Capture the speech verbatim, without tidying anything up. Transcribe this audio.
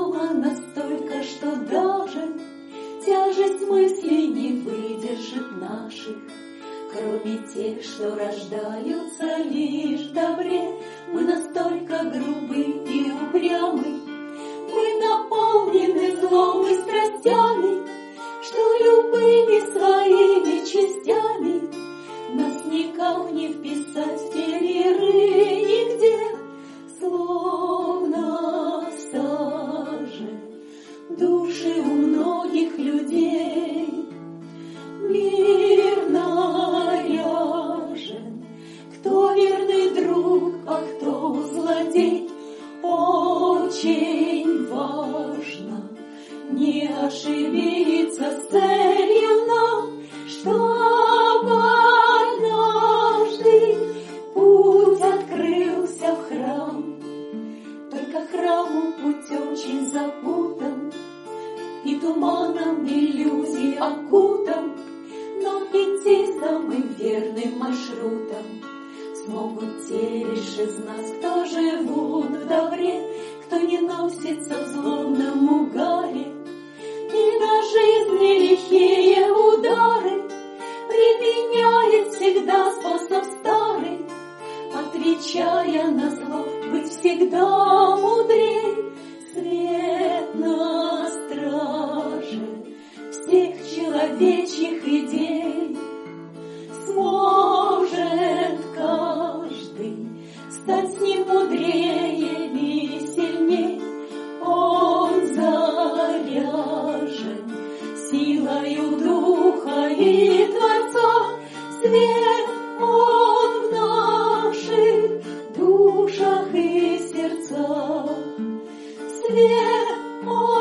мама настолько, что даже тяжесть мыслей не выдержит наших. Кроме тех, что рождаются лишь в добре, мы настолько грубы и упрямы, мы наполнены злом и страстями, что любыми своими частями нас никак не вписать в те миры нигде, словно саже души у многих людей. Мир наряжен, кто верный друг, а кто злодей. Очень важно не ошибиться с целью нам, чтобы однажды путь открылся в храм. Только храму путь очень запутан и туманом иллюзий окутан, но идти самым верным маршрутом смогут те лишь из нас, кто живут в добре, кто не носится в злобном угаре и на жизни лихие удары применяет всегда способ старый, отвечая на зло, быть всегда мудрей. Свет на страже всех человечьих идей, сможет каждый стать с ним мудрее и сильней. Он заряжен силою Духа и Творца, свет он в наших душах и сердцах, свет он